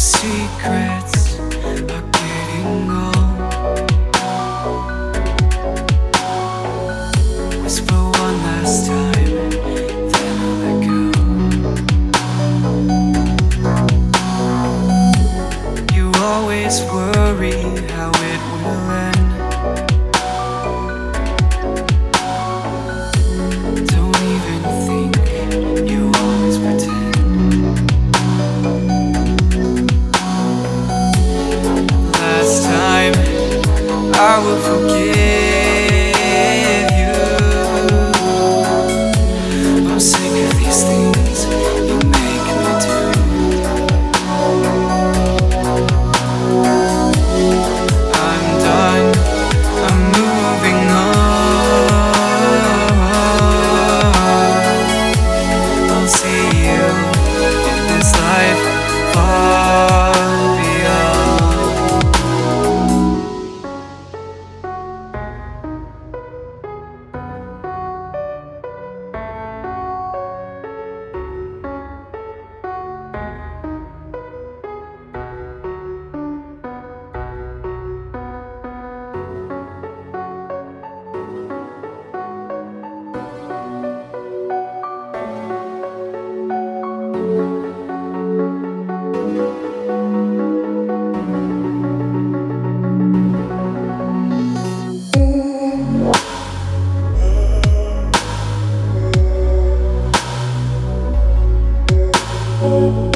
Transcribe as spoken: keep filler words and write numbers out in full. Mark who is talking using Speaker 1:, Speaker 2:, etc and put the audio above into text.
Speaker 1: secrets are getting old. Whisper one last time, then I'll let go. You always worry how it will end. Don't even think, you always pretend. Last time, I will forgive you. I'm sick of these things you make me do. I'm done, I'm moving on. I'll see you in this life far beyond. Oh,